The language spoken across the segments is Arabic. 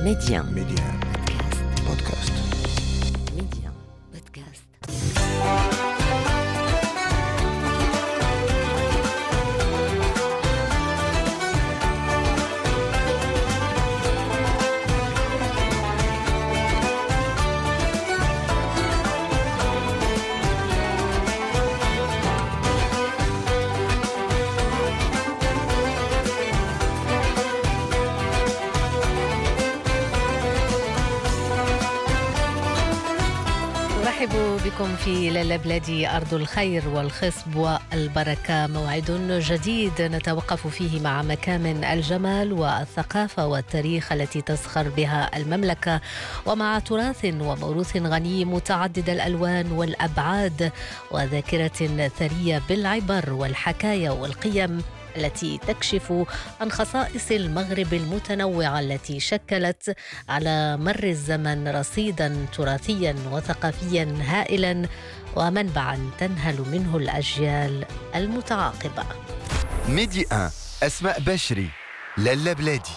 Média بودكاست. Média Podcast. أرحب بكم في لالا بلادي أرض الخير والخصب والبركة، موعد جديد نتوقف فيه مع مكامن الجمال والثقافة والتاريخ التي تزخر بها المملكة، ومع تراث وموروث غني متعدد الألوان والأبعاد، وذاكرة ثرية بالعبر والحكاية والقيم التي تكشف عن خصائص المغرب المتنوعة التي شكلت على مر الزمن رصيدا تراثيا وثقافيا هائلا ومنبعا تنهل منه الأجيال المتعاقبة. ميدي 1 أسماء بشري، لالا بلادي.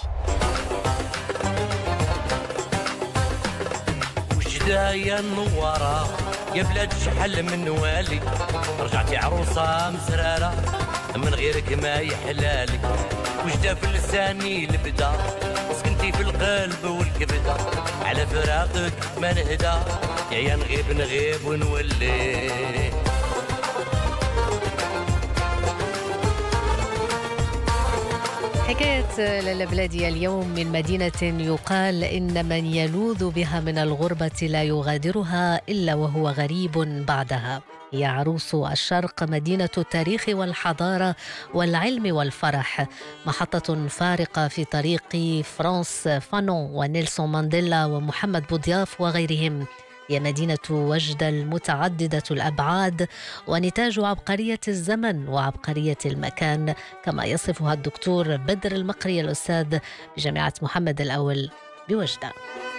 وجدا يا نوارة يا بلاد شحال من والي، رجعتي عروسة مسرارة من غيرك ما يحلالي. وجدا في لساني البدا، سكنتي في القلب والكبدة، على فراقك ما نهدى، يا نغيب ونولي. حكاية لالا بلادي اليوم من مدينة يقال إن من يلوذ بها من الغربة لا يغادرها إلا وهو غريب بعدها. هي عروس الشرق، مدينة التاريخ والحضارة والعلم والفرح، محطة فارقة في طريق فرانس فانون ونيلسون مانديلا ومحمد بوضياف وغيرهم. هي مدينة وجدة المتعددة الأبعاد ونتاج عبقرية الزمن وعبقرية المكان، كما يصفها الدكتور بدر المقري الأستاذ بجامعة محمد الأول بوجدة.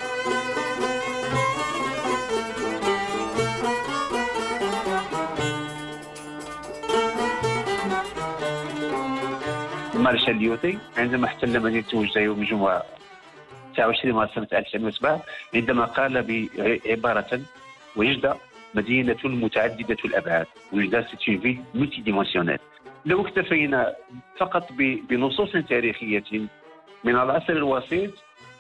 مارشال ليوتي عندما احتل مدينة وجدة يوم الجمعة 29 مارس سنة 1907 عندما قال بعبارة: وجدة مدينة متعددة الأبعاد، وجدة سيت اون فيل ملتي ديمونسيونيل. لو اكتفينا فقط بنصوص تاريخية من العصر الوسيط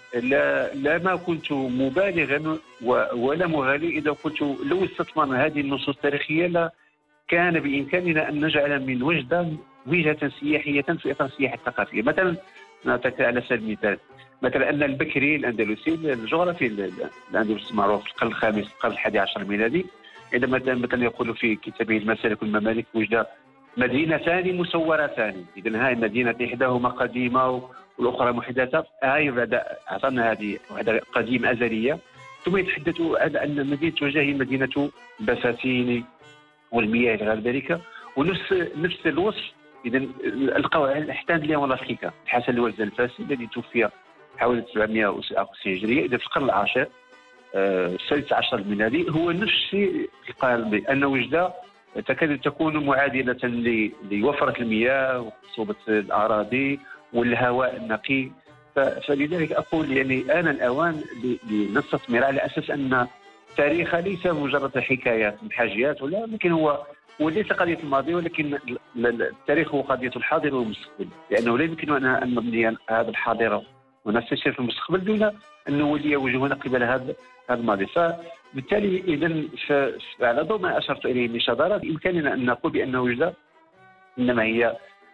لا كنت مبالغا ولا مغالي إذا قلت لو استثمرنا هذه النصوص التاريخية كان بإمكاننا أن نجعل من وجدة وجهة سياحية في إطار السياحة الثقافية. مثلا نعطيك على سبيل المثال، مثلا أن البكري الأندلسي الجغرافي الأندلسي معروف في القرن الخامس القرن 11 الميلادي، عندما مثلا يقول في كتابه المسالك والممالك: وجد مدينتان مسورتان. إذن هاي المدينة إحداهما قديمة والأخرى محدثة. هاي بعد أعطانا هذه قديمة أزلية. ثم يتحدث على أن مدينة وجدة هي مدينة البساتين والمياه غير ذلك، ونفس الوصف إذن القوا احتاج اليوم الافريكا الحسن الوزن الفاسي الذي توفي حوالي 760 هجريه، اذا في القرن العاشر السادس عشر الميلادي. هو نفس الشيء قال بان وجده تكاد تكون معادله لوفره المياه وخصوبه الاراضي والهواء النقي. فلذلك اقول يعني آن الاوان لنستثمر على اساس ان التاريخ ليس مجرد حكايات محاجيات ولكن هو وليس قضية الماضي، ولكن التاريخ هو قضية الحاضر والمستقبل، لأنه لا يمكن أن نبني هذا الحاضر ونستشير في المستقبل دون أن نولي وجهنا قبل هذا الماضي. فبالتالي إذن على ضوء ما أشرت إليه من شذرة بإمكاننا أن نقول بأن وجدة إنما هي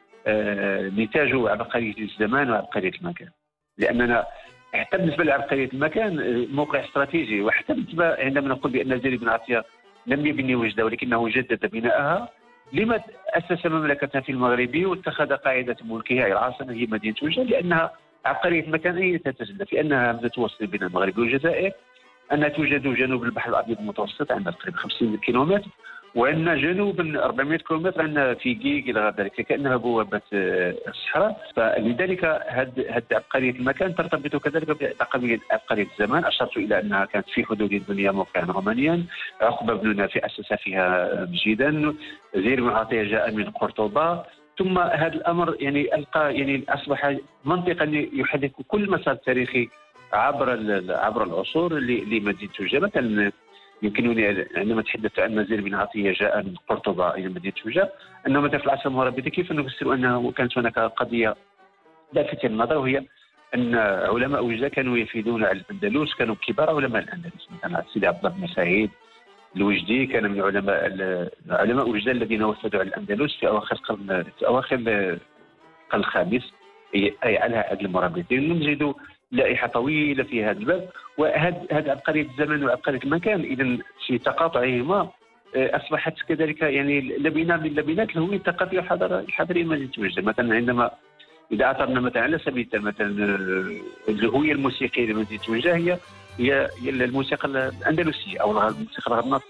نتاج عبقرية الزمان وعبقرية المكان، لأننا حتى بالنسبة لعبقرية المكان موقع استراتيجي، وحتى بالنسبة عندما نقول بأن زيد بن عطية لم يبني وجدة ولكنه جدد بناءها. لما أسس مملكة في المغرب واتخذ قاعدة ملكها العاصمة هي مدينة وجدة؟ لأنها عبقرية مكانية تتجلى في أنها همزة وصل بين المغرب والجزائر، أنها توجد جنوب البحر الأبيض المتوسط عندها تقريبا 50 كيلومتر، وأن جنوبا 400 كيلومتر عندنا في جيج إلى غير ذلك، كأنها بوابة الصحراء. فلذلك هذه عبقرية المكان ترتبط كذلك بعبقرية الزمان. أشرت إلى أنها كانت في حدود الدنيا موقعا رومانيا، عقبة بن نافع أسس فيها مسجدا، زيد بن عطية جاء من قرطبة، ثم هذا الأمر يعني أصبح منطقا يحدث كل مسار تاريخي عبر العصور لمدينه توجه. مثلا يمكنني عندما تحدثت عن مزير بن عطيه جاء من قرطبه الى مدينه توجه، انه مثلا في العصر المغربي كيف نفسر انه كانت هناك قضيه لافتة للنظر، وهي ان علماء وجده كانوا يفيدون على الاندلس، كانوا كبار علماء الاندلس. مثلا سيدي عبد الله بن سعيد الوجدي كان من علماء وجده الذين وفدوا على الاندلس في اواخر القرن الخامس، اي على عهد المرابطين. نجد لائحه طويله في هذا الباب، وهذا عبقريه الزمن وعبقريه المكان اذا في تقاطعهما اصبحت كذلك يعني لبنه من لبنات الهويه الثقافيه الحضاريه مدينه وجده. مثلا عندما اذا اثرنا مثلا على سبيل المثال مثلا الهويه الموسيقيه لمدينه وجده هي الموسيقى الاندلسيه او الموسيقى الغرناطيه.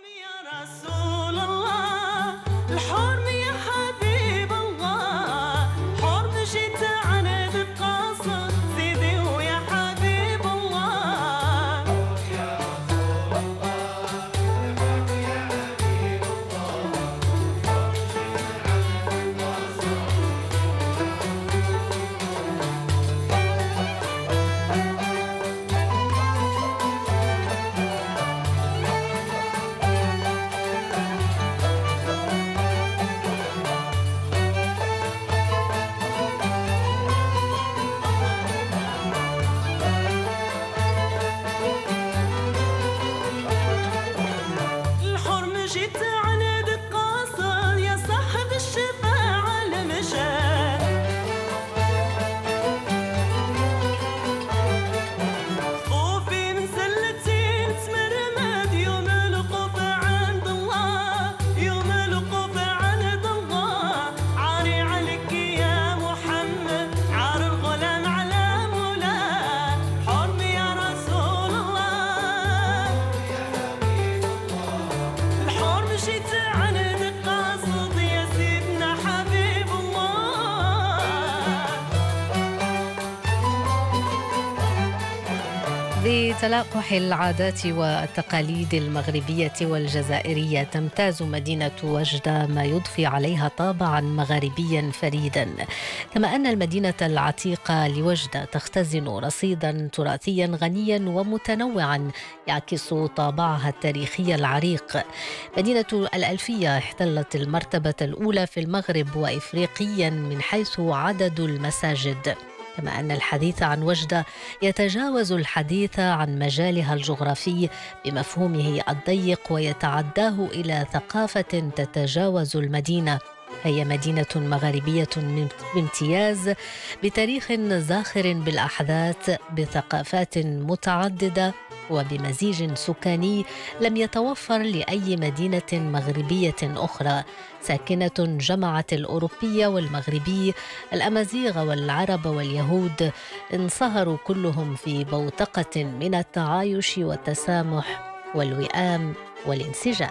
بتلاقح العادات والتقاليد المغربية والجزائرية تمتاز مدينة وجدة، ما يضفي عليها طابعا مغاربيا فريدا. كما أن المدينة العتيقة لوجدة تختزن رصيدا تراثيا غنيا ومتنوعا يعكس طابعها التاريخي العريق. مدينة الألفية احتلت المرتبة الأولى في المغرب وإفريقيا من حيث عدد المساجد، كما أن الحديث عن وجدة يتجاوز الحديث عن مجالها الجغرافي بمفهومه الضيق ويتعداه إلى ثقافة تتجاوز المدينة. هي مدينة مغاربية بامتياز، بتاريخ زاخر بالأحداث، بثقافات متعددة، وبمزيج سكاني لم يتوفر لأي مدينة مغربية أخرى، ساكنة جمعت الأوروبي والمغربي، الأمازيغ والعرب واليهود، انصهروا كلهم في بوتقة من التعايش والتسامح والوئام والانسجام.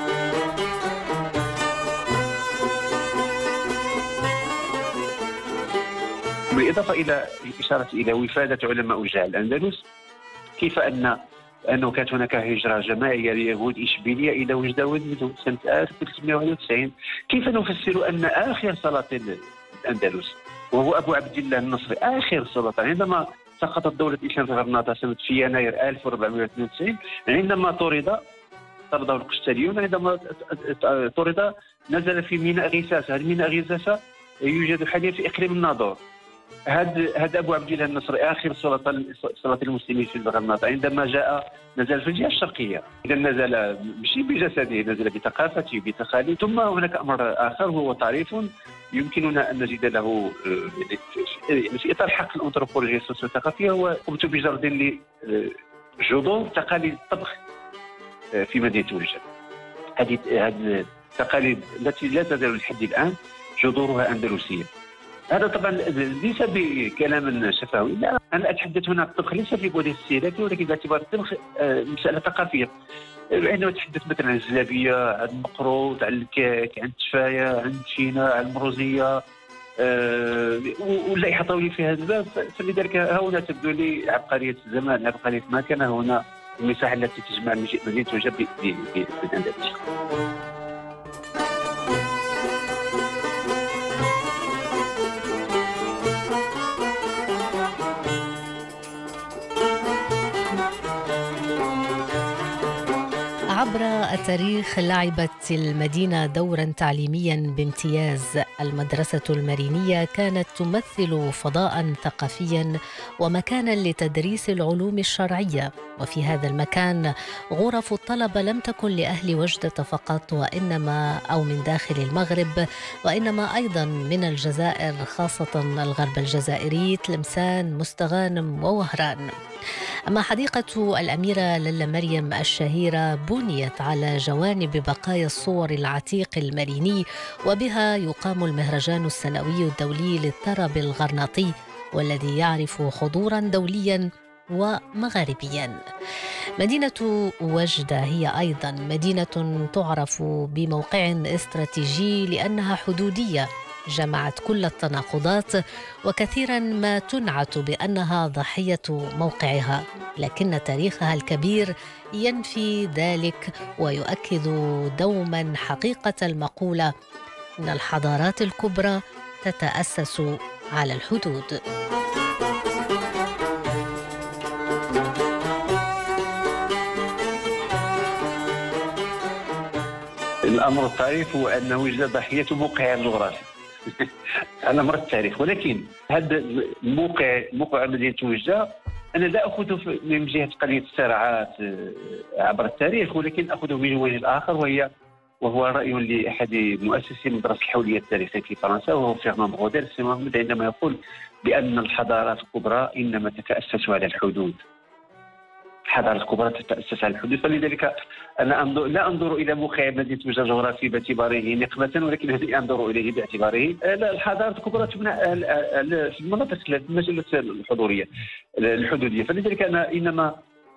بالإضافة إلى الإشارة إلى وفادة علماء وجه الأندلس، كيف أنه كانت هناك هجرة جماعية ليهود إشبيلية إلى وجدة ولدوا سنة 1391. كيف نفسر أن آخر سلاطين الأندلس وهو أبو عبد الله النصري آخر سلطان عندما سقطت دولة الإسلام في غرناطة في يناير 1492، عندما طرده القشتاليون، عندما طرد نزل في ميناء غيساسة. هذا ميناء غيساسة يوجد حاليا في إقليم الناظور. هذا ابو عبد الله النصري اخر سلاطين المسلمين في الغرناطه، عندما نزل في الجهه الشرقيه. اذا نزل ماشي بجسده، نزل بثقافته بتقاليده. ثم هناك امر اخر هو تعريف يمكننا ان نجد له في اطار حق الانثروبولوجيا السوسيوثقافيه، هو قمت بجرد لجذور تقاليد الطبخ في مدينه وجده. هذه التقاليد التي لا تزال لحد الان جذورها اندلسيه. هذا طبعا ليس بكلام شفوي، لا، انا اتحدث هنا عن الطبخ ليس في بعد السياسي، ولكن باعتبار الطبخ مساله ثقافيه. عندما تحدث مثلا عن الزلابيه، عن المقروط، عن الكيك، عن التفايه، عن التشينه، عن المروزيه، واللائحه طويله في هذا الباب. فلذلك هنا تبدو لي عبقريه الزمان، عبقريه ما كان هنا المساحه التي تجمع مدينه وجده بالاندلس. عبر التاريخ لعبت المدينة دورا تعليميا بامتياز. المدرسة المارينية كانت تمثل فضاء ثقافيا ومكانا لتدريس العلوم الشرعية، وفي هذا المكان غرف الطلبة لم تكن لأهل وجدة فقط وإنما أو من داخل المغرب، وإنما أيضا من الجزائر، خاصة الغرب الجزائري، تلمسان، مستغانم ووهران. أما حديقة الأميرة للا مريم الشهيرة بنيت على جوانب بقايا الصور العتيق الماريني، وبها يقام المهرجان السنوي الدولي للطرب الغرناطي، والذي يعرف حضورا دوليا ومغاربيا. مدينة وجدة هي أيضا مدينة تعرف بموقع استراتيجي لأنها حدودية، جمعت كل التناقضات، وكثيرا ما تنعت بأنها ضحية موقعها، لكن تاريخها الكبير ينفي ذلك ويؤكد دوما حقيقة المقولة أن الحضارات الكبرى تتأسس على الحدود. الأمر الطريف هو أن وجد ضحية موقعها الجغرافي على مر التاريخ، ولكن هذا موقع مدينة وجدة أنا لا أخذه من جهة قضية الصراعات عبر التاريخ، ولكن أخذه من وجه آخر، وهو رأي لأحد مؤسسي المدرسة الحولية التاريخية في فرنسا، وهو فرناند غودير عندما يقول بأن الحضارات الكبرى إنما تتأسس على الحدود. الحضارة الكبرى تتأسس على الحدود، فلذلك أنا لا أنظر إلى موقع مدينة وجدة جغرافي باعتباره نقمة، ولكن هذه أنظر إليه باعتباره الحضارة الكبرى تبنى في المناطق المجالات الحدودية. فلذلك أنا إنما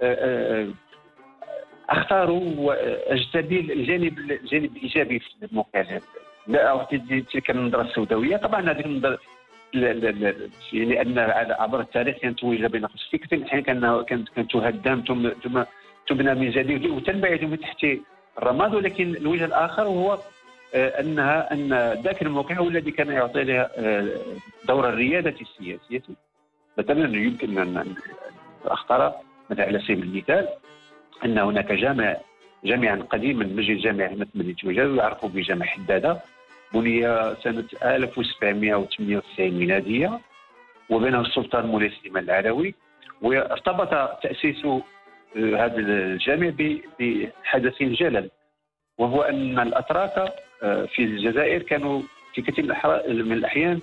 أختار وأجتبي الجانب الإيجابي في الموقع هذا، لا أعطي تلك النظرة السوداوية. طبعا هذه النظرة لأن عبر التاريخ كانت وجدة بين قوسين في كثير من الأحيان كانت تهدم ثم تبنى من جديد وتنبعد من تحت الرماد، ولكن الوجه الآخر هو أن ذاك الموقع هو الذي كان يعطي لها دور الريادة السياسية. مثلا يمكن أن أختار مثلا على سبيل المثال أن هناك جامعا قديما، مسجد جامع مدينة وجدة يعرف بجامع حدادة، بني سنة 1798 ميلادية، وبناه السلطان مولاي سليمان العلوي، وارتبط تأسيس هذا الجامع بحدث جلل، وهو أن الأتراك في الجزائر كانوا في كثير من الأحيان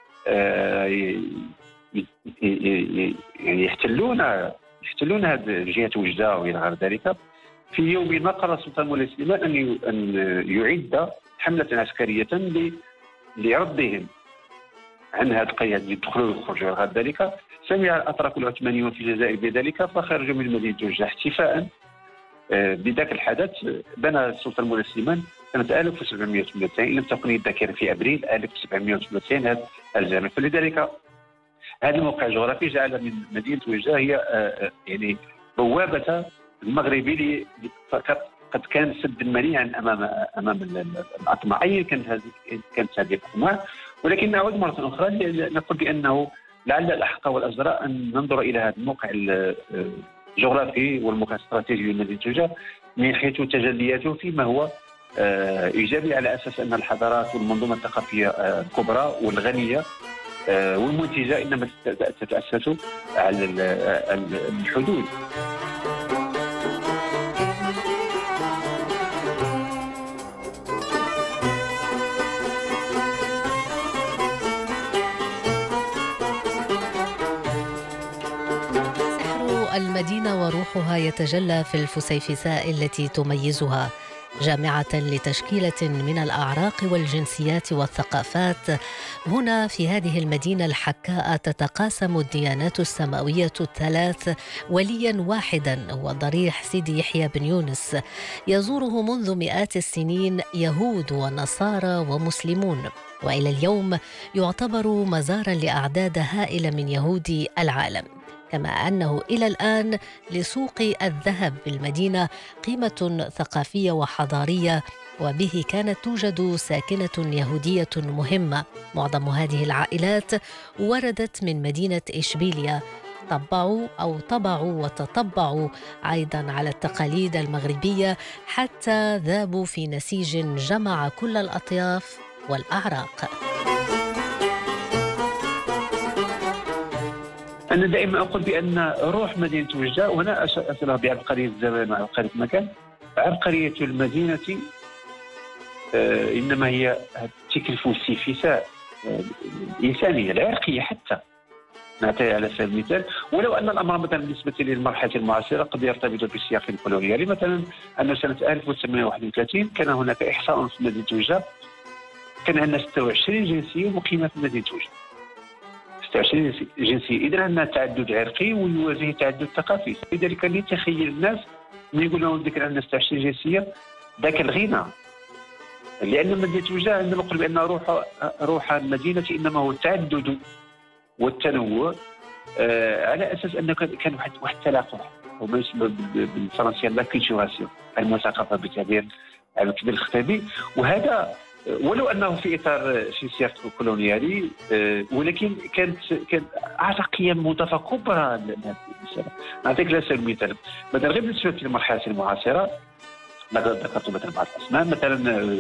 يعني يحتلون هذه جهة وجدة وإلى غير ذلك. في يوم ما قرر السلطان مولاي سليمان أن يعد حملة عسكرية لردهم عن هذا القيد، يدخلوا ويخرجوا غير ذلك. سمع الأتراك العثمانيون في الجزائر بذلك فخرجوا من مدينة وجدة احتفاء بذاك الحدث. بنى السلطان مولاي سليمان سنة 1798 إن لم تكن الذاكرة في أبريل 1798 هذا الجامع. فلذلك هذا الموقع الجغرافي جعل من مدينة وجدة هي يعني بوابة المغربي قد كان سد منيعا امام الاطماع، ايا كانت هذه الاطماع. ولكن نعود مره اخرى نقول بانه لعل الاحق والاجدر ان ننظر الى هذا الموقع الجغرافي والموقع الاستراتيجي لمدينه وجدة من حيث تجلياته فيما هو ايجابي، على اساس ان الحضارات والمنظومه الثقافيه الكبرى والغنيه والمنتجه انما تتاسس على الحدود. المدينة وروحها يتجلى في الفسيفساء التي تميزها، جامعة لتشكيلة من الأعراق والجنسيات والثقافات. هنا في هذه المدينة الحكاء تتقاسم الديانات السماوية الثلاث وليا واحدا، هو ضريح سيدي يحيى بن يونس، يزوره منذ مئات السنين يهود ونصارى ومسلمون، وإلى اليوم يعتبر مزارا لأعداد هائلة من يهودي العالم. كما أنه إلى الآن لسوق الذهب بالمدينة قيمة ثقافية وحضارية، وبه كانت توجد ساكنة يهودية مهمة. معظم هذه العائلات وردت من مدينة إشبيلية، طبعوا وتطبعوا أيضا على التقاليد المغربية حتى ذابوا في نسيج جمع كل الأطياف والأعراق. أنا دائما أقول بأن روح مدينة وجدة، وهنا أصلها بعبقرية الزمان وعبقرية المكان. عبقرية المدينة إنما هي تلك الفسيفساء الإنسانية العرقية حتى، نعطي على سبيل المثال. ولو أن الأمر مثلا بالنسبة للمرحلة المعاصرة قد يرتبط بالسياق الكولونيالي، مثلا أن سنة 1831 كان هناك إحصاء في مدينة وجدة، كان عندنا 26 جنسية مقيمة في مدينة وجدة. 26 جنسية، إذا عندنا تعدد عرقي ويواجه تعدد ثقافي. لذلك اللي تخيل الناس من يقول لهم ذكر عندنا 26 جنسية ذاك الغنى، لأن مدينة وجدة عندما نقول بأن روح المدينة إنما هو التعدد والتنوع، على أساس أنه كان واحد التلاقح، وما يسمى بالفرنسية لا كولتوراسيون، المثقفة بتعبير الكبير الخطيبي. وهذا ولو انه في اطار في سياق كولونيالي، ولكن كانت اعطى قيم مضافه كبرى للمساله. نعطيك على سبيل المثال، مثلا غير بالنسبه للمرحله المعاصره ذكرت مثلا بعض الاسماء، مثلا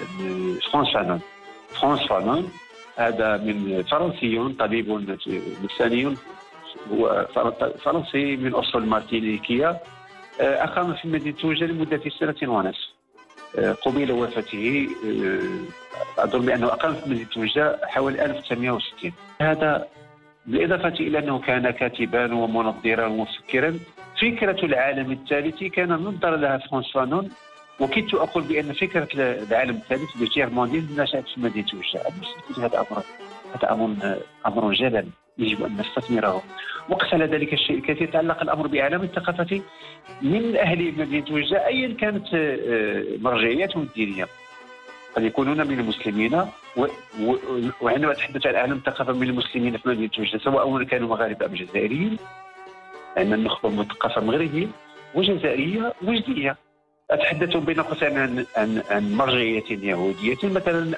فرانس فانون، هذا من فرنسي طبيب نفساني، هو فرنسي من اصول مارتينيكيه، اقام في مدينه وجدة لمده 1 سنة ونصف. قبيل وفاته أظن بأنه أقام في مدينة وجدة حوالي 1960. هذا بالإضافة إلى أنه كان كاتبا ومنظرا ومفكرا. فكرة العالم الثالث كان نظر لها فرانس فانون، وكنت أقول بأن فكرة العالم الثالث بجير مونديل نشأت في مدينة وجدة. هذا أمر جلل يجب أن نستثمره. وقت على ذلك الشيء الكثير تعلق الأمر بعالم الثقافة من أهل مدينة وجدة أيا كانت مرجعياتهم الدينية، قد يكونون من المسلمين، وعندما أتحدث عن عالم الثقافة من المسلمين في مدينة وجدة سواء كانوا مغاربة أم جزائريين، لأن النخبة مثقفة مغربية وجزائرية وجدية. أتحدث بين قوسين عن مرجعية يهودية، مثلا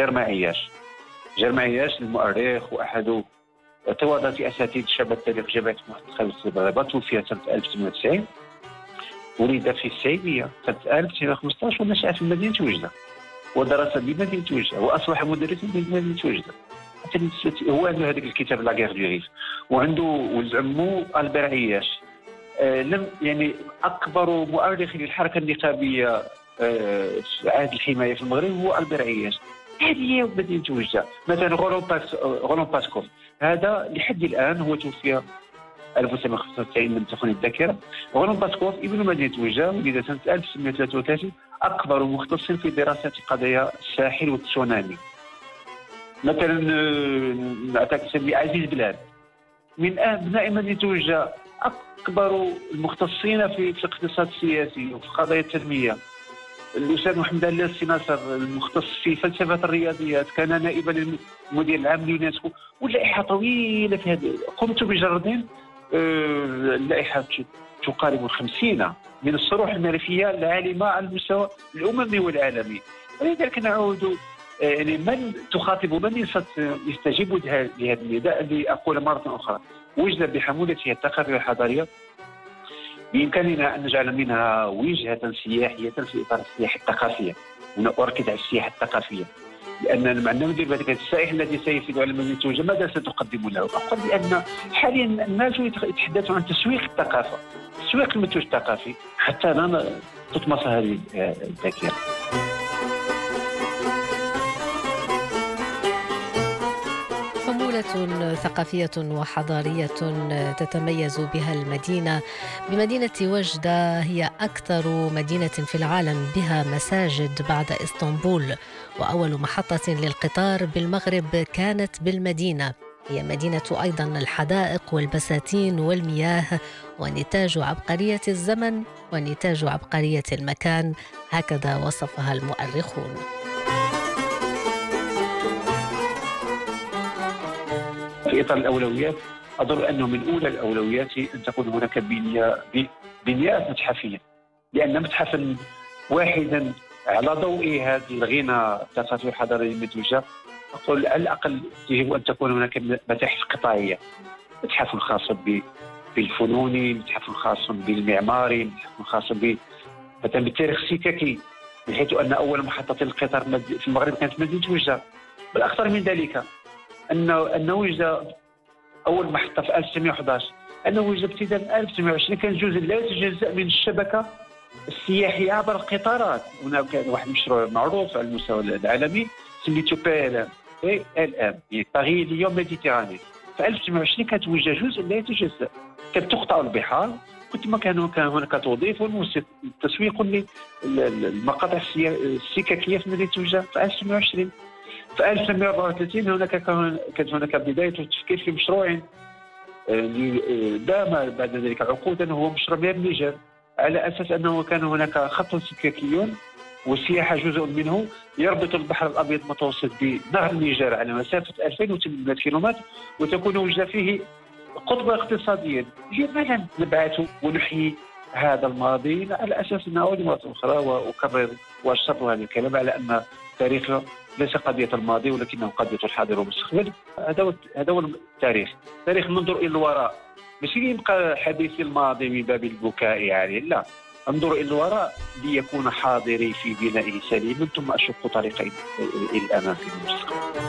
جرمعياش المؤرخ وأحد توادة أساتذة شباب التاريخ جامعة المحيط خالد الصبابة، توفي سنة 1990. ولد في السعيدية سنة 1915 ونشأ في مدينة وجدة ودرس بمدينة وجدة وأصبح مدرسا بمدينة وجدة. هو عنده هذاك الكتاب لا غير دو ريف، وعنده ولد عمو ألبير عياش، يعني أكبر مؤرخ للحركة النقابية في عهد الحماية في المغرب هو ألبير عياش. هذه هي مدينة وجدة. مثلا غولون باسكوف، هذا لحد الآن هو توفي 1995 لم تخن الذاكرة. غولون باسكوف ابن مدينة وجدة، ولد سنة 1933، أكبر مختص في دراسة قضايا الساحل والتسونامي. مثلا نعطيك مثال عزيز بلال من أبناء مدينة وجدة، أكبر المختصين في الاقتصاد السياسي وفي قضايا التنمية. الأستاذ محمد اللاس ناصر المختص في فلسفة الرياضيات، كان نائبا للمدير العام لليونسكو، واللائحة طويلة في هذا. قمت بجردين اللائحة تقارب 50 من الصروح المعرفية العالمة على المستوى الأممي والعالمي. ولذلك نعود يعني من تخاطب من يستجيب لهذا النداء اللي أقول مرة أخرى، وجدة بحمولتها الثقافية والحضارية بإمكاننا أن نجعل منها وجهة سياحية في إطار السياحة الثقافية. هنا أركز على السياحة الثقافية، لأن مع ندير بذلك السائح الذي سيفيد على مدينة وجدة ماذا ستقدم له؟ أقول بأن حاليا الناس يتحدثون عن تسويق الثقافة، تسويق المنتوج الثقافي، حتى لا تطمس هذه الذاكرة. ثقافية وحضارية تتميز بها المدينة. بمدينة وجدة هي أكثر مدينة في العالم بها مساجد بعد إسطنبول، وأول محطة للقطار بالمغرب كانت بالمدينة. هي مدينة أيضا الحدائق والبساتين والمياه، ونتاج عبقرية الزمن ونتاج عبقرية المكان، هكذا وصفها المؤرخون. في إطار الأولويات أظن أنه من أولى الأولويات أن تكون هناك بنيات متحفية، لأن متحفا واحدا على ضوء هذا الغنى الثقافي والحضاري المدوجة، أقول على الأقل يجب أن تكون هناك متاحف قطاعية، متحف خاصة بالفنوني، متحف خاص بالمعماري، متحف خاص مثلا بالتاريخ السككي، من حيث ان اول محطه القطار في المغرب كانت مدينه وجده. بل اكثر من ذلك ان وجده اول محطه في 1911، ان وجده ابتداء من 1920 كان جزء لا يتجزا من الشبكه السياحيه عبر القطارات. هناك كان واحد المشروع معروف على المستوى العالمي سميتو PLM يعني باريس ليون ميديتيراني. في 1920 كانت وجده جزء لا يتجزا، كانت تقطع البحار، كنت ما كان هناك توظيف تسويق للمقاطع السككيه في مدينه وجده في 1920. في 1934 كانت هناك بدايه التفكير في مشروع دام بعد ذلك عقودا، هو مشروع مياه النيجر، على اساس انه كان هناك خط سككي والسياحه جزء منه يربط البحر الابيض المتوسط بنهر النيجر على مسافه 2800 كيلومتر، وتكون وجده فيه قطبا اقتصاديا. لماذا نبعث ونحيي هذا الماضي على اساس انه أول مرة اخرى، واكرر واشرط هذا الكلام على ان التاريخ ليس قضيه الماضي ولكنه قضيه الحاضر والمستقبل. هذا هو التاريخ. التاريخ ننظر الى الوراء، ماشي يبقى حديث الماضي من باب البكاء عليه، لا، انظر الى الوراء ليكون حاضري في بنائه سليما، ثم اشق طريقي الى الامام في المستقبل.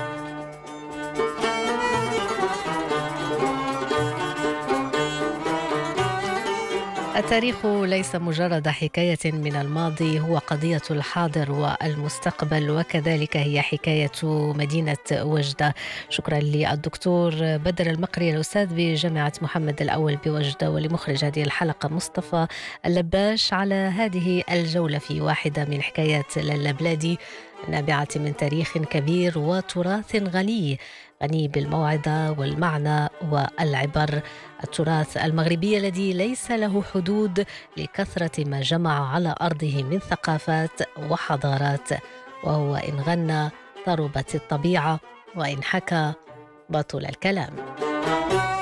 التاريخ ليس مجرد حكاية من الماضي، هو قضية الحاضر والمستقبل، وكذلك هي حكاية مدينة وجدة. شكرا للدكتور بدر المقري الأستاذ بجامعة محمد الأول بوجدة، ولمخرج هذه الحلقة مصطفى اللباش على هذه الجولة في واحدة من حكايات لالا بلادي النابعة من تاريخ كبير وتراث غني بالموعظة والمعنى والعبر. التراث المغربي الذي ليس له حدود لكثرة ما جمع على أرضه من ثقافات وحضارات، وهو إن غنى طربت الطبيعة، وإن حكى بطل الكلام.